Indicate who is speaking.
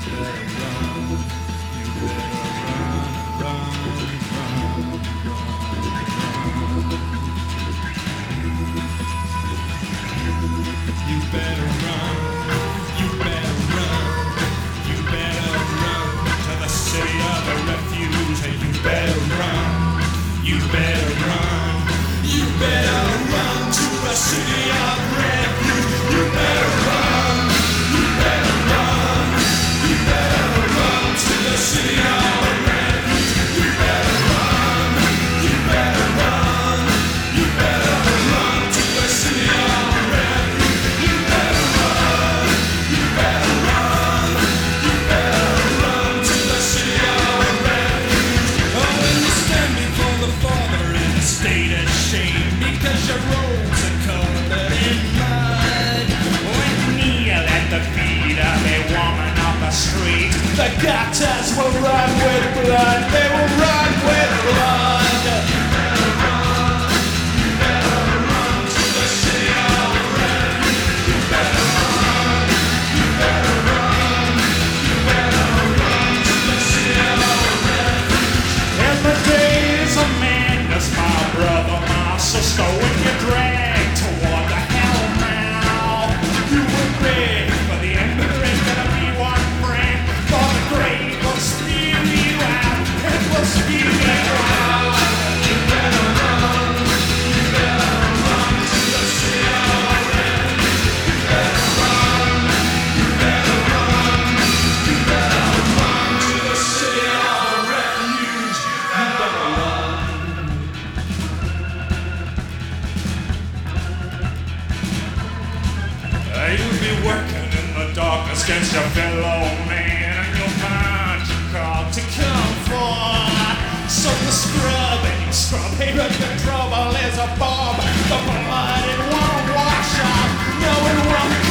Speaker 1: The gutters will run with blood, they will run with blood. You better run to the city of refuge. You better run, you better run, you better run to the city of refuge. In the days of madness, my brother, my sister, when you drag toward the hell now, you will beg for the end, but there ain't gonna be one friend. For the grave will spew you out, it will spew you out. You better run, you better run to the city of refuge. You better run, you better run, you better run to the city of refuge. You better run. You'll be working in the darkness against your fellow man, and you'll find your call to come forth. So you scrub and you scrub, hey, but the trouble is a bomb. The blood it won't wash off, no, it won't